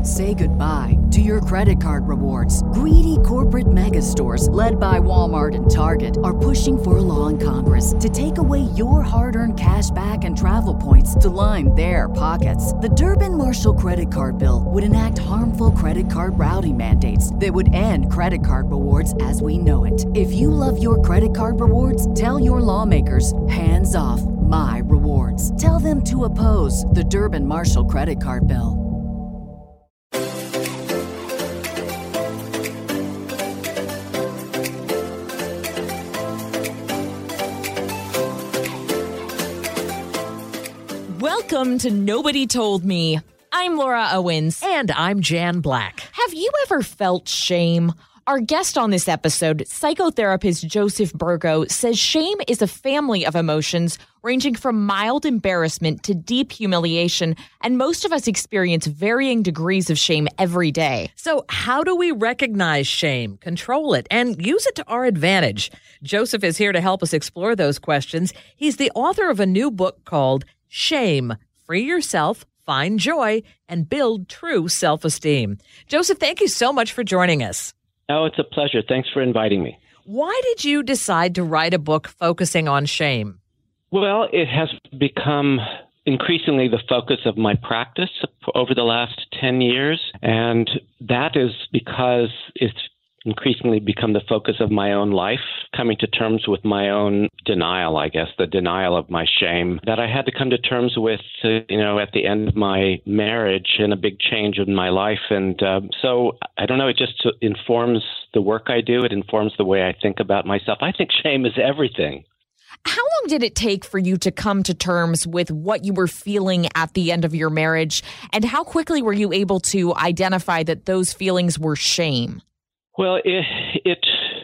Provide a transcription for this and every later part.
Say goodbye to your credit card rewards. Greedy corporate mega stores, led by Walmart and Target, are pushing for a law in Congress to take away your hard-earned cash back and travel points to line their pockets. The Durbin-Marshall credit card bill would enact harmful credit card routing mandates that would end credit card rewards as we know it. If you love your credit card rewards, tell your lawmakers, hands off my rewards. Tell them to oppose the Durbin-Marshall credit card bill. Welcome to Nobody Told Me. I'm Laura Owens. And I'm Jan Black. Have you ever felt shame? Our guest on this episode, psychotherapist Joseph Burgo, says shame is a family of emotions ranging from mild embarrassment to deep humiliation, and most of us experience varying degrees of shame every day. So how do we recognize shame, control it, and use it to our advantage? Joseph is here to help us explore those questions. He's the author of a new book called Shame: Free Yourself, Find Joy, and Build True Self-Esteem. Joseph, thank you so much for joining us. Oh, it's a pleasure. Thanks for inviting me. Why did you decide to write a book focusing on shame? Well, it has become increasingly the focus of my practice over the last 10 years, and that is because it's increasingly become the focus of my own life, coming to terms with my own denial, I guess, the denial of my shame that I had to come to terms with, at the end of my marriage and a big change in my life. And so, I don't know, it just informs the work I do. It informs the way I think about myself. I think shame is everything. How long did it take for you to come to terms with what you were feeling at the end of your marriage? And how quickly were you able to identify that those feelings were shame? Well, it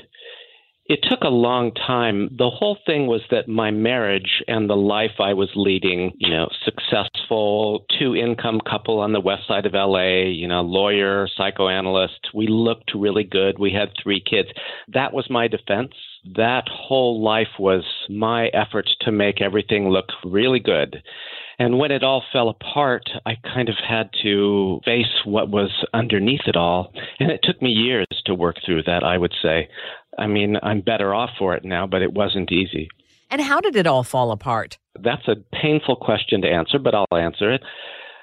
took a long time. The whole thing was that my marriage and the life I was leading, successful two-income couple on the west side of LA, lawyer, psychoanalyst, we looked really good. We had 3 kids. That was my defense. That whole life was my effort to make everything look really good. And when it all fell apart, I kind of had to face what was underneath it all. And it took me years to work through that, I would say. I mean, I'm better off for it now, but it wasn't easy. And how did it all fall apart? That's a painful question to answer, but I'll answer it.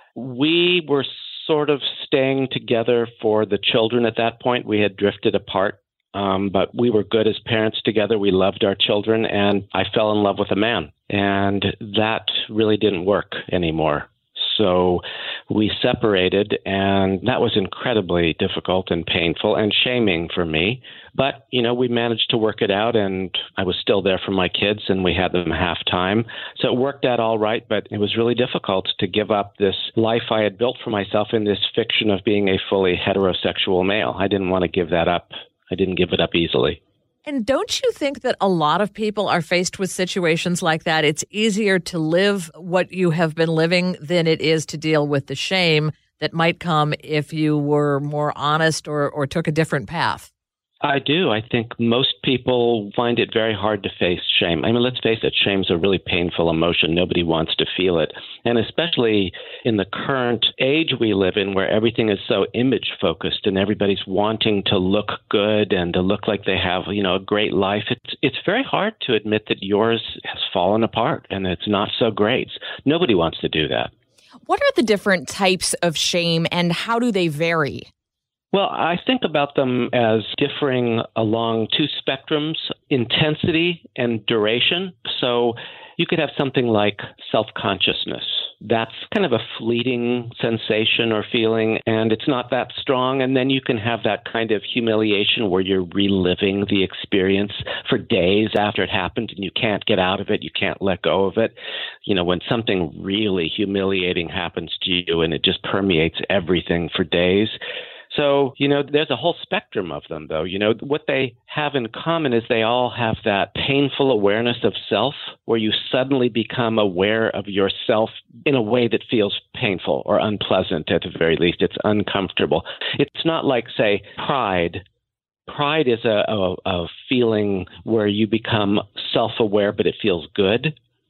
We were sort of staying together for the children at that point. We had drifted apart. But we were good as parents together. We loved our children, and I fell in love with a man. And that really didn't work anymore. So we separated, and that was incredibly difficult and painful and shaming for me. But, we managed to work it out, and I was still there for my kids, and we had them half time. So it worked out all right, but it was really difficult to give up this life I had built for myself in this fiction of being a fully heterosexual male. I didn't want to give that up. I didn't give it up easily. And don't you think that a lot of people are faced with situations like that? It's easier to live what you have been living than it is to deal with the shame that might come if you were more honest or took a different path? I do. I think most people find it very hard to face shame. I mean, let's face it, shame's a really painful emotion. Nobody wants to feel it. And especially in the current age we live in where everything is so image focused and everybody's wanting to look good and to look like they have, a great life. It's very hard to admit that yours has fallen apart and it's not so great. Nobody wants to do that. What are the different types of shame and how do they vary? Well, I think about them as differing along 2 spectrums, intensity and duration. So you could have something like self-consciousness. That's kind of a fleeting sensation or feeling, and it's not that strong. And then you can have that kind of humiliation where you're reliving the experience for days after it happened and you can't get out of it. You can't let go of it. When something really humiliating happens to you and it just permeates everything for days. So, there's a whole spectrum of them, though. What they have in common is they all have that painful awareness of self, where you suddenly become aware of yourself in a way that feels painful or unpleasant, at the very least. It's uncomfortable. It's not like, say, pride. Pride is a feeling where you become self-aware, but it feels good.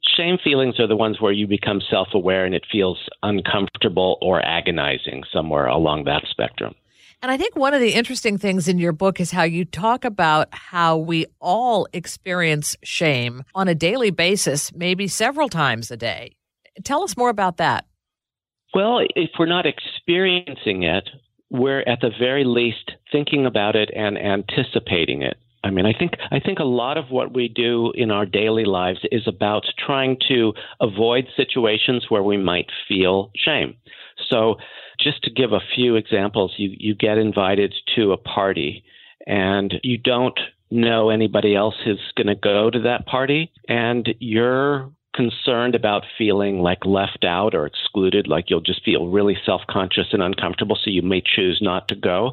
Shame feelings are the ones where you become self-aware and it feels uncomfortable or agonizing somewhere along that spectrum. And I think one of the interesting things in your book is how you talk about how we all experience shame on a daily basis, maybe several times a day. Tell us more about that. Well, if we're not experiencing it, we're at the very least thinking about it and anticipating it. I mean, I think a lot of what we do in our daily lives is about trying to avoid situations where we might feel shame. So just to give a few examples, you get invited to a party and you don't know anybody else who's going to go to that party, and you're concerned about feeling like left out or excluded, like you'll just feel really self-conscious and uncomfortable, so you may choose not to go.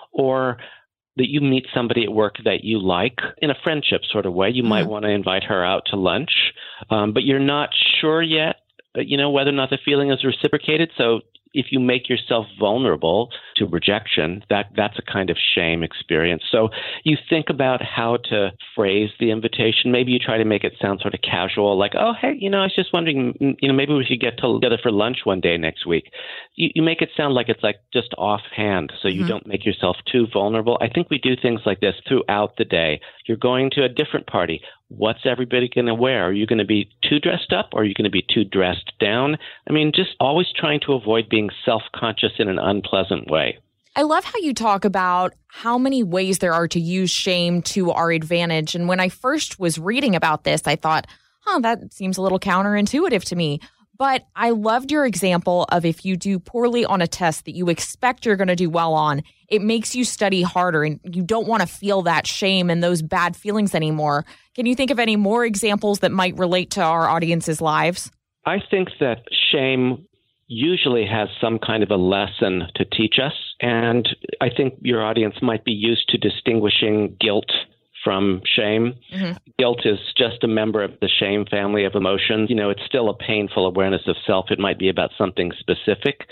Or that you meet somebody at work that you like in a friendship sort of way. You might want to invite her out to lunch, but you're not sure yet, whether or not the feeling is reciprocated. So if you make yourself vulnerable to rejection, that's a kind of shame experience. So you think about how to phrase the invitation. Maybe you try to make it sound sort of casual, like, oh, hey, I was just wondering, maybe we should get together for lunch one day next week. You make it sound like it's like just offhand, so you don't make yourself too vulnerable. I think we do things like this throughout the day. You're going to a different party. What's everybody going to wear? Are you going to be too dressed up, or are you going to be too dressed down? I mean, just always trying to avoid being self-conscious in an unpleasant way. I love how you talk about how many ways there are to use shame to our advantage. And when I first was reading about this, I thought, that seems a little counterintuitive to me. But I loved your example of if you do poorly on a test that you expect you're going to do well on, it makes you study harder and you don't want to feel that shame and those bad feelings anymore. Can you think of any more examples that might relate to our audience's lives? I think that shame usually has some kind of a lesson to teach us. And I think your audience might be used to distinguishing guilt from shame. Guilt is just a member of the shame family of emotions. It's still a painful awareness of self. It might be about something specific.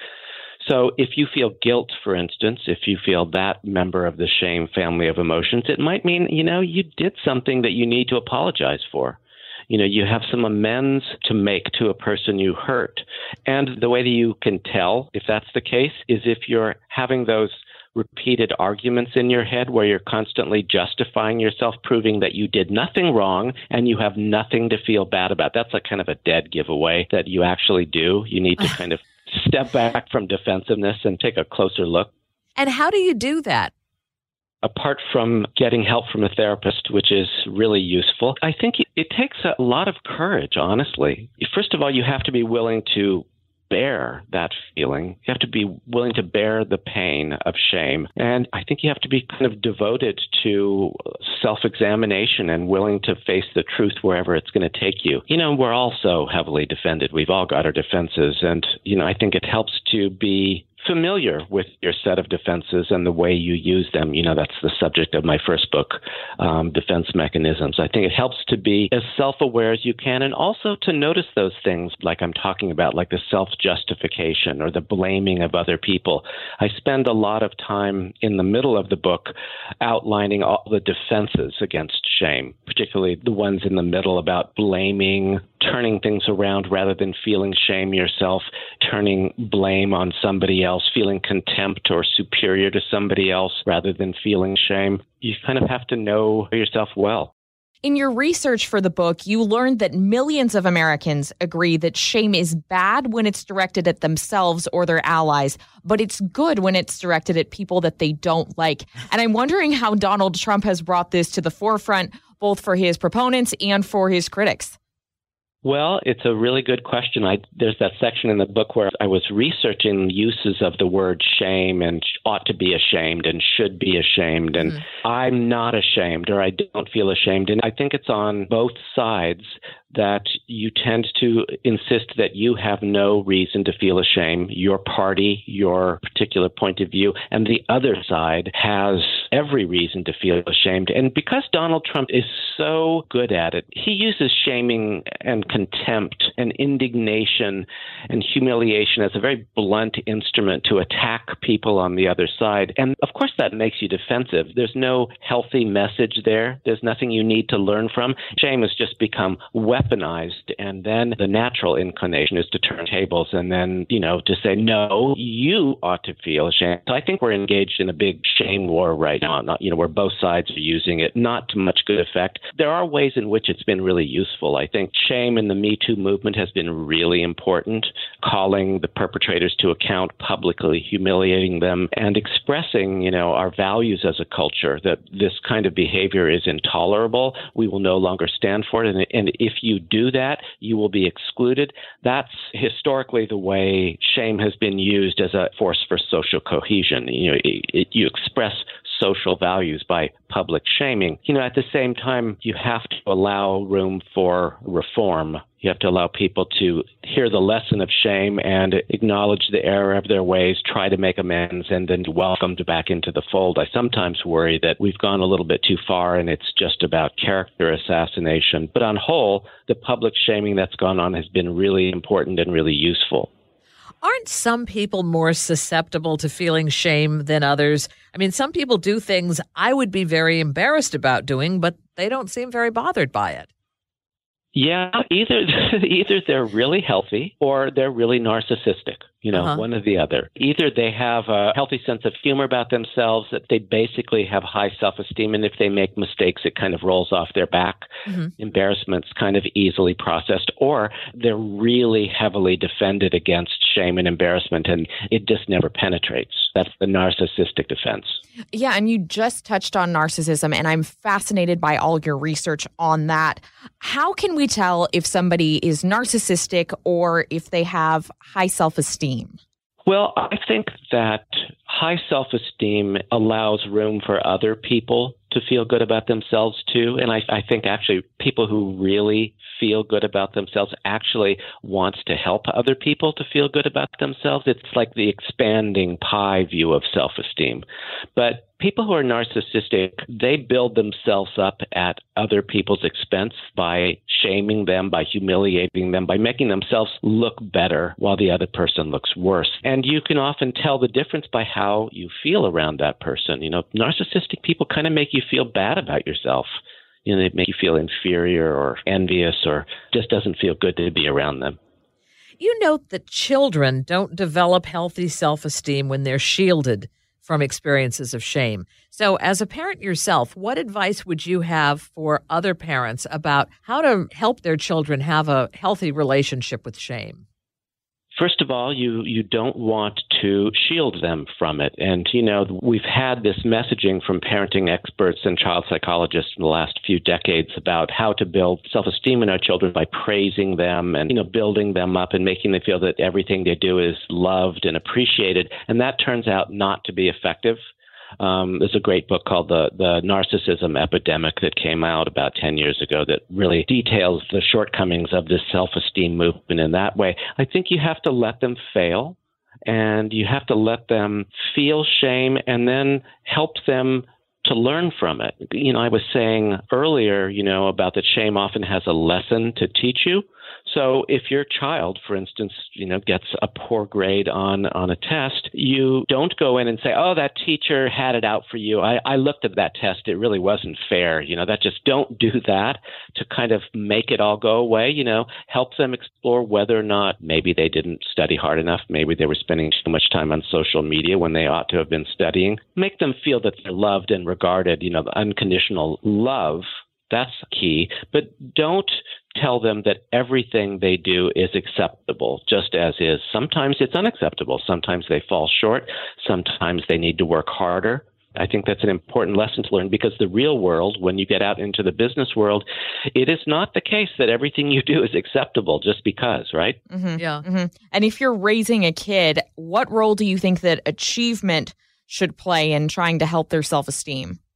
So if you feel guilt, for instance, if you feel that member of the shame family of emotions, it might mean, you did something that you need to apologize for. You have some amends to make to a person you hurt. And the way that you can tell if that's the case is if you're having those repeated arguments in your head where you're constantly justifying yourself, proving that you did nothing wrong and you have nothing to feel bad about. That's a kind of a dead giveaway that you actually do. You need to kind of step back from defensiveness and take a closer look. And how do you do that? Apart from getting help from a therapist, which is really useful, I think it takes a lot of courage, honestly. First of all, you have to be willing to bear that feeling. You have to be willing to bear the pain of shame. And I think you have to be kind of devoted to self-examination and willing to face the truth wherever it's going to take you. We're all so heavily defended. We've all got our defenses. And, I think it helps to be familiar with your set of defenses and the way you use them. That's the subject of my first book, Defense Mechanisms. I think it helps to be as self-aware as you can, and also to notice those things like I'm talking about, like the self-justification or the blaming of other people. I spend a lot of time in the middle of the book outlining all the defenses against shame, particularly the ones in the middle about blaming, turning things around rather than feeling shame yourself, turning blame on somebody else, feeling contempt or superior to somebody else rather than feeling shame. You kind of have to know yourself well. In your research for the book, you learned that millions of Americans agree that shame is bad when it's directed at themselves or their allies, but it's good when it's directed at people that they don't like. And I'm wondering how Donald Trump has brought this to the forefront, both for his proponents and for his critics. Well, it's a really good question. There's that section in the book where I was researching uses of the word shame and ought to be ashamed and should be ashamed. And I'm not ashamed, or I don't feel ashamed. And I think it's on both sides that you tend to insist that you have no reason to feel ashamed, your party, your particular point of view, and the other side has every reason to feel ashamed. And because Donald Trump is so good at it, he uses shaming and contempt and indignation and humiliation as a very blunt instrument to attack people on the other side. And of course, that makes you defensive. There's no healthy message there. There's nothing you need to learn from. Shame has just become weaponized. And then the natural inclination is to turn tables and then, to say, no, you ought to feel ashamed. So I think we're engaged in a big shame war right now, where both sides are using it, not to much good effect. There are ways in which it's been really useful. I think shame in the Me Too movement has been really important, calling the perpetrators to account, publicly humiliating them, and expressing, our values as a culture, that this kind of behavior is intolerable. We will no longer stand for it. And if you do that, you will be excluded. That's historically the way shame has been used as a force for social cohesion. You express social values by public shaming. At the same time, you have to allow room for reform. You have to allow people to hear the lesson of shame and acknowledge the error of their ways, try to make amends, and then welcomed back into the fold. I sometimes worry that we've gone a little bit too far and it's just about character assassination. But on whole, the public shaming that's gone on has been really important and really useful. Aren't some people more susceptible to feeling shame than others? I mean, some people do things I would be very embarrassed about doing, but they don't seem very bothered by it. Yeah, either they're really healthy or they're really narcissistic, one or the other. Either they have a healthy sense of humor about themselves, that they basically have high self-esteem, and if they make mistakes, it kind of rolls off their back. Embarrassment's kind of easily processed, or they're really heavily defended against shame and embarrassment, and it just never penetrates. That's the narcissistic defense. Yeah, and you just touched on narcissism, and I'm fascinated by all your research on that. How can we tell if somebody is narcissistic or if they have high self-esteem? Well, I think that high self-esteem allows room for other people to feel good about themselves too. And I think actually people who really feel good about themselves actually wants to help other people to feel good about themselves. It's like the expanding pie view of self-esteem. But people who are narcissistic, they build themselves up at other people's expense by shaming them, by humiliating them, by making themselves look better while the other person looks worse. And you can often tell the difference by how you feel around that person. Narcissistic people kind of make you feel bad about yourself. They make you feel inferior or envious, or just doesn't feel good to be around them. You note that children don't develop healthy self-esteem when they're shielded from experiences of shame. So as a parent yourself, what advice would you have for other parents about how to help their children have a healthy relationship with shame? First of all, you don't want to shield them from it. And, we've had this messaging from parenting experts and child psychologists in the last few decades about how to build self-esteem in our children by praising them and, building them up and making them feel that everything they do is loved and appreciated. And that turns out not to be effective. There's a great book called The Narcissism Epidemic that came out about 10 years ago that really details the shortcomings of this self-esteem movement in that way. I think you have to let them fail, and you have to let them feel shame and then help them to learn from it. I was saying earlier, about that shame often has a lesson to teach you. So if your child, for instance, gets a poor grade on a test, you don't go in and say, oh, that teacher had it out for you. I looked at that test. It really wasn't fair. Don't do that to kind of make it all go away. Help them explore whether or not maybe they didn't study hard enough. Maybe they were spending too much time on social media when they ought to have been studying. Make them feel that they're loved and regarded, the unconditional love. That's key. But don't tell them that everything they do is acceptable, just as is. Sometimes it's unacceptable. Sometimes they fall short. Sometimes they need to work harder. I think that's an important lesson to learn, because the real world, when you get out into the business world, it is not the case that everything you do is acceptable just because, right? Mm-hmm. Yeah. Mm-hmm. And if you're raising a kid, what role do you think that achievement should play in trying to help their self-esteem?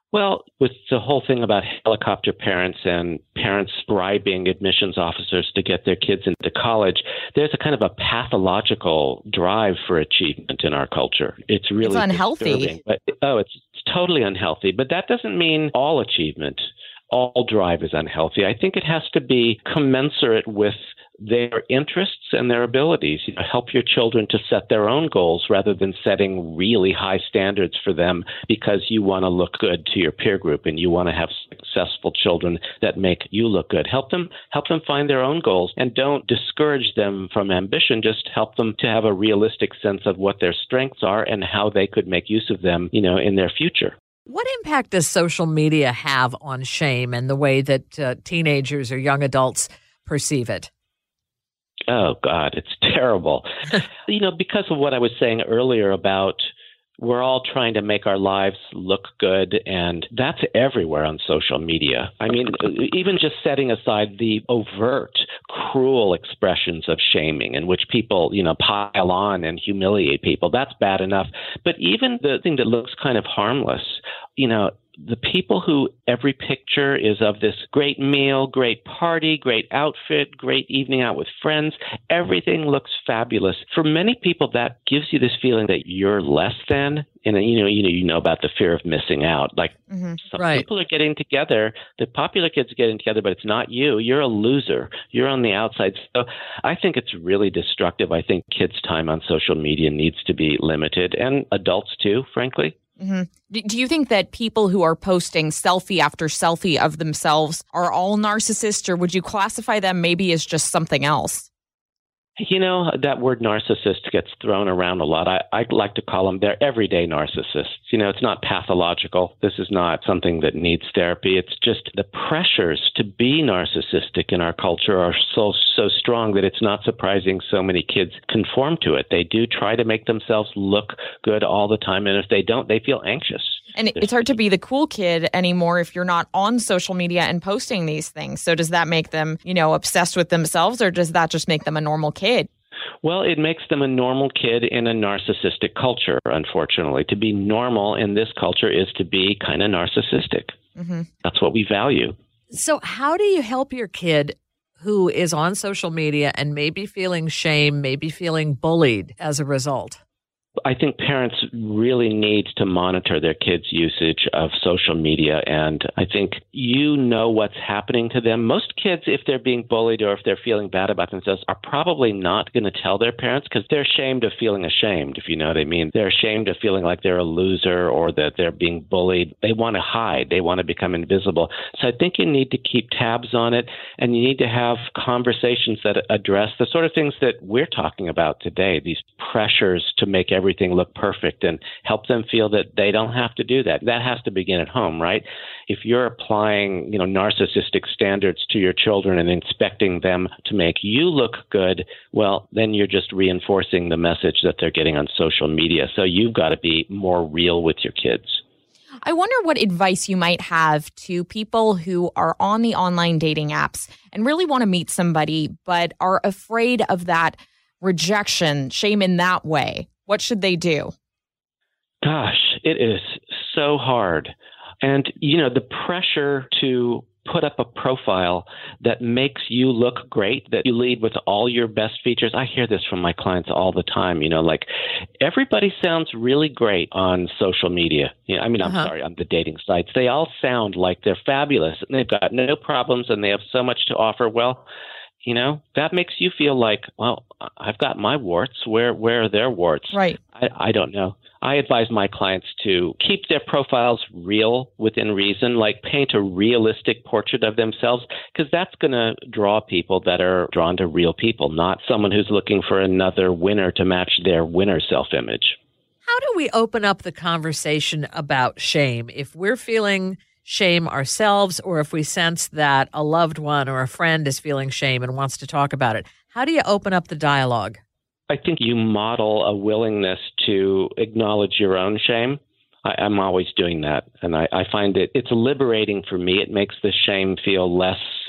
Well, with the whole thing about helicopter parents and parents bribing admissions officers to get their kids into college, there's a kind of a pathological drive for achievement in our culture. It's really unhealthy. It's totally unhealthy. But that doesn't mean all achievement, all drive is unhealthy. I think it has to be commensurate with their interests and their abilities. Help your children to set their own goals rather than setting really high standards for them because you want to look good to your peer group and you want to have successful children that make you look good. Help them find their own goals and don't discourage them from ambition. Just help them to have a realistic sense of what their strengths are and how they could make use of them, in their future. What impact does social media have on shame and the way that teenagers or young adults perceive it? Oh, God, it's terrible. Because of what I was saying earlier about we're all trying to make our lives look good, and that's everywhere on social media. I mean, even just setting aside the overt, cruel expressions of shaming in which people, pile on and humiliate people, that's bad enough. But even the thing that looks kind of harmless, the people who every picture is of this great meal, great party, great outfit, great evening out with friends, everything looks fabulous. For many people, that gives you this feeling that you're less than. And you know about the fear of missing out. Like some people are getting together, the popular kids are getting together, but it's not you. You're a loser. You're on the outside. So I think it's really destructive. I think kids' time on social media needs to be limited, and adults too, frankly. Mm-hmm. Do you think that people who are posting selfie after selfie of themselves are all narcissists, or would you classify them maybe as just something else? That word narcissist gets thrown around a lot. I like to call them they're everyday narcissists. It's not pathological. This is not something that needs therapy. It's just the pressures to be narcissistic in our culture are so strong that it's not surprising so many kids conform to it. They do try to make themselves look good all the time, and if they don't, they feel anxious. And it's hard to be the cool kid anymore if you're not on social media and posting these things. So does that make them, obsessed with themselves, or does that just make them a normal kid? Well, it makes them a normal kid in a narcissistic culture, unfortunately. To be normal in this culture is to be kind of narcissistic. Mm-hmm. That's what we value. So how do you help your kid who is on social media and maybe feeling shame, maybe feeling bullied as a result? I think parents really need to monitor their kids' usage of social media. And I think what's happening to them. Most kids, if they're being bullied or if they're feeling bad about themselves, are probably not going to tell their parents because they're ashamed of feeling ashamed, if you know what I mean. They're ashamed of feeling like they're a loser or that they're being bullied. They want to hide. They want to become invisible. So I think you need to keep tabs on it, and you need to have conversations that address the sort of things that we're talking about today, these pressures to make everything look perfect, and help them feel that they don't have to do that. That has to begin at home, right? If you're applying, narcissistic standards to your children and expecting them to make you look good, well, then you're just reinforcing the message that they're getting on social media. So you've got to be more real with your kids. I wonder what advice you might have to people who are on the online dating apps and really want to meet somebody, but are afraid of that rejection, shame in that way. What should they do? Gosh, it is so hard. And, the pressure to put up a profile that makes you look great, that you lead with all your best features. I hear this from my clients all the time, like everybody sounds really great on social media. I'm sorry, on the dating sites. They all sound like they're fabulous and they've got no problems and they have so much to offer. Well, that makes you feel like, well, I've got my warts. Where are their warts? Right. I don't know. I advise my clients to keep their profiles real within reason, like paint a realistic portrait of themselves, because that's going to draw people that are drawn to real people, not someone who's looking for another winner to match their winner self-image. How do we open up the conversation about shame if we're feeling shame ourselves, or if we sense that a loved one or a friend is feeling shame and wants to talk about it? How do you open up the dialogue? I think you model a willingness to acknowledge your own shame. I'm always doing that. And I find it's liberating for me. It makes the shame feel less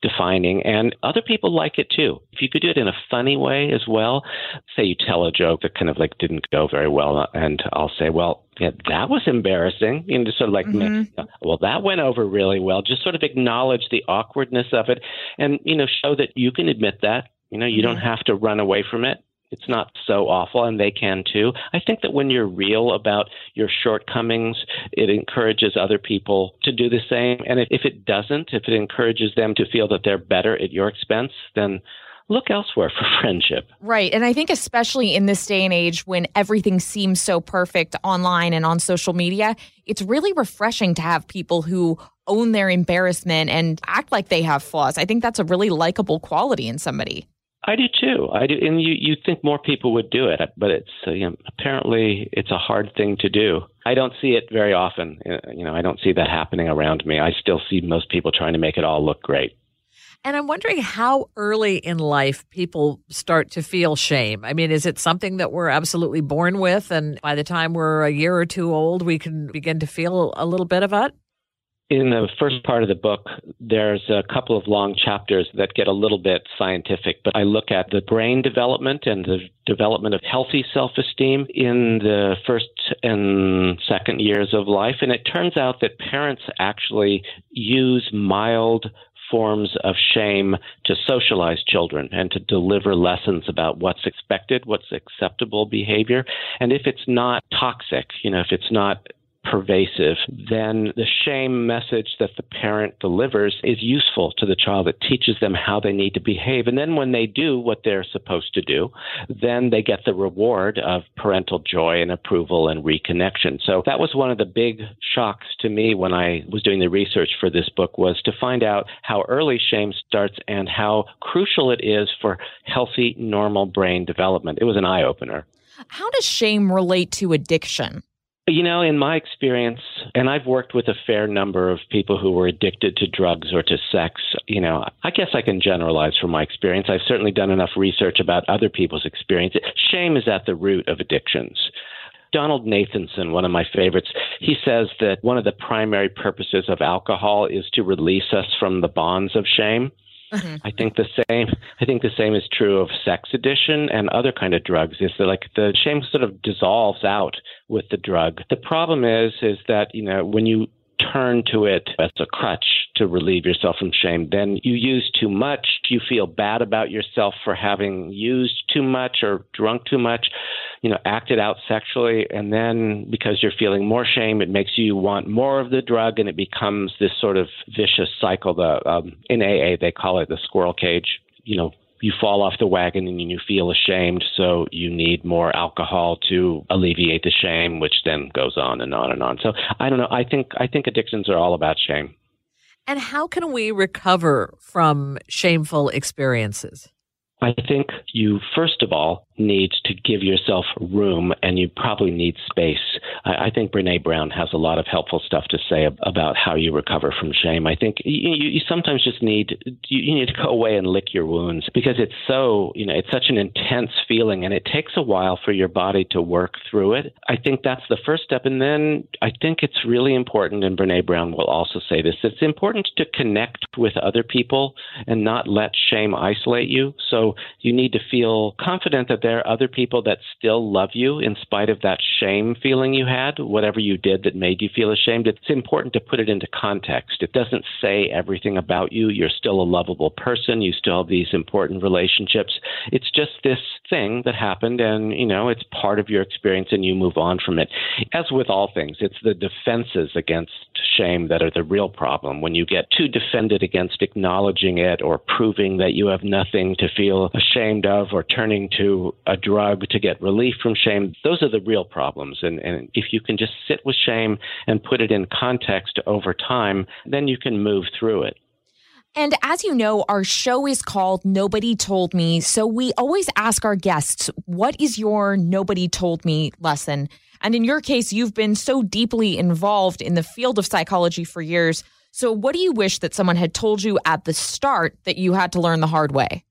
defining, and other people like it too. If you could do it in a funny way as well, say you tell a joke that kind of like didn't go very well, and I'll say, well, yeah, that was embarrassing. You know, just sort of like, well, that went over really well. Just sort of acknowledge the awkwardness of it and, you know, show that you can admit that. You know, you don't have to run away from it. It's not so awful, and they can too. I think that when you're real about your shortcomings, it encourages other people to do the same. And if it doesn't, if it encourages them to feel that they're better at your expense, then look elsewhere for friendship. Right. And I think especially in this day and age when everything seems so perfect online and on social media, it's really refreshing to have people who own their embarrassment and act like they have flaws. I think that's a really likable quality in somebody. I do too. I do, and you think more people would do it, but it's apparently it's a hard thing to do. I don't see it very often. You know, I don't see that happening around me. I still see most people trying to make it all look great. And I'm wondering how early in life people start to feel shame. I mean, is it something that we're absolutely born with, and by the time we're a year or two old, we can begin to feel a little bit of it? In the first part of the book, there's a couple of long chapters that get a little bit scientific, but I look at the brain development and the development of healthy self-esteem in the first and second years of life. And it turns out that parents actually use mild forms of shame to socialize children and to deliver lessons about what's expected, what's acceptable behavior. And if it's not toxic, you know, if it's not pervasive, then the shame message that the parent delivers is useful to the child. It teaches them how they need to behave. And then when they do what they're supposed to do, then they get the reward of parental joy and approval and reconnection. So that was one of the big shocks to me when I was doing the research for this book, was to find out how early shame starts and how crucial it is for healthy, normal brain development. It was an eye-opener. How does shame relate to addiction? You know, in my experience, and I've worked with a fair number of people who were addicted to drugs or to sex, you know, I guess I can generalize from my experience. I've certainly done enough research about other people's experience. Shame is at the root of addictions. Donald Nathanson, one of my favorites, he says that one of the primary purposes of alcohol is to release us from the bonds of shame. Mm-hmm. I think the same is true of sex addiction and other kind of drugs. Is that like the shame sort of dissolves out with the drug. The problem is that, you know, when you turn to it as a crutch to relieve yourself from shame, then you use too much. You feel bad about yourself for having used too much or drunk too much, you know, acted out sexually. And then because you're feeling more shame, it makes you want more of the drug, and it becomes this sort of vicious cycle. In AA, they call it the squirrel cage. You know, you fall off the wagon and you feel ashamed, so you need more alcohol to alleviate the shame, which then goes on and on and on. So I don't know. I think addictions are all about shame. And how can we recover from shameful experiences? I think you, first of all, need to give yourself room, and you probably need space. I think Brené Brown has a lot of helpful stuff to say about how you recover from shame. I think you sometimes just need to go away and lick your wounds, because it's so, you know, it's such an intense feeling, and it takes a while for your body to work through it. I think that's the first step. And then I think it's really important, and Brené Brown will also say this, it's important to connect with other people and not let shame isolate you. So you need to feel confident that there are other people that still love you in spite of that shame feeling you had, whatever you did that made you feel ashamed. It's important to put it into context. It doesn't say everything about you. You're still a lovable person. You still have these important relationships. It's just this thing that happened, and, you know, it's part of your experience, and you move on from it. As with all things, it's the defenses against shame that are the real problem. When you get too defended against acknowledging it or proving that you have nothing to feel ashamed of, or turning to a drug to get relief from shame, those are the real problems. And if you can just sit with shame and put it in context over time, then you can move through it. And as you know, our show is called Nobody Told Me. So we always ask our guests, what is your Nobody Told Me lesson? And in your case, you've been so deeply involved in the field of psychology for years. So what do you wish that someone had told you at the start that you had to learn the hard way?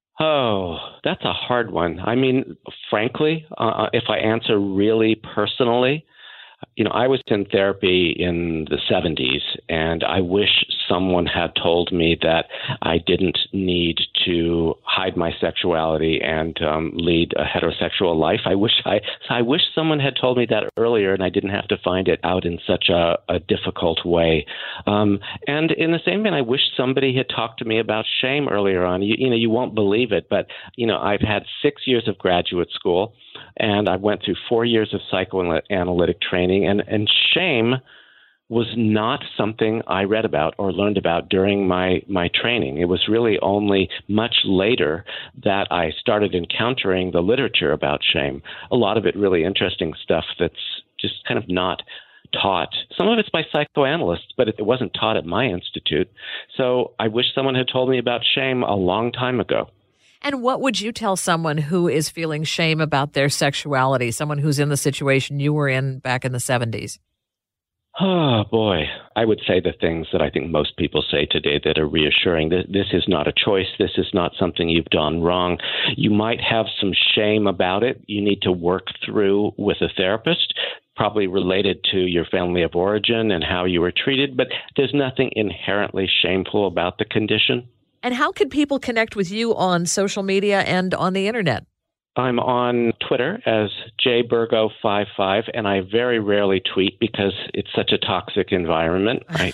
Oh, that's a hard one. I mean, frankly, if I answer really personally, you know, I was in therapy in the 70s, and I wish someone had told me that I didn't need to hide my sexuality and lead a heterosexual life. I wish someone had told me that earlier, and I didn't have to find it out in such a difficult way. And in the same vein, I wish somebody had talked to me about shame earlier on. You won't believe it, but I've had 6 years of graduate school, and I went through 4 years of psychoanalytic training, and shame was not something I read about or learned about during my training. It was really only much later that I started encountering the literature about shame. A lot of it really interesting stuff that's just kind of not taught. Some of it's by psychoanalysts, but it wasn't taught at my institute. So I wish someone had told me about shame a long time ago. And what would you tell someone who is feeling shame about their sexuality, someone who's in the situation you were in back in the 70s? Oh, boy. I would say the things that I think most people say today that are reassuring. This is not a choice. This is not something you've done wrong. You might have some shame about it. You need to work through with a therapist, probably related to your family of origin and how you were treated, but there's nothing inherently shameful about the condition. And how can people connect with you on social media and on the internet? I'm on Twitter as jburgo55, and I very rarely tweet because it's such a toxic environment. I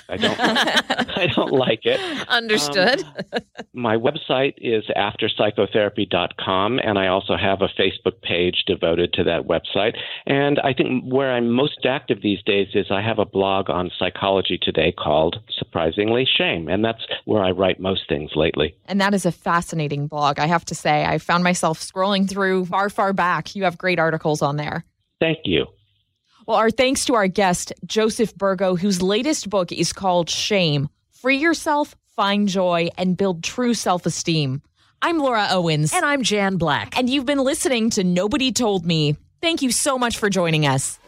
don't like it. Understood. My website is afterpsychotherapy.com, and I also have a Facebook page devoted to that website. And I think where I'm most active these days is I have a blog on Psychology Today called, surprisingly, Shame, and that's where I write most things lately. And that is a fascinating blog, I have to say. I found myself scrolling through far back. You have great articles on there. Thank you. Well, our thanks to our guest, Joseph Burgo, whose latest book is called Shame: Free Yourself, Find Joy, and Build True Self-Esteem. I'm Laura Owens. And I'm Jan Black. And you've been listening to Nobody Told Me. Thank you so much for joining us.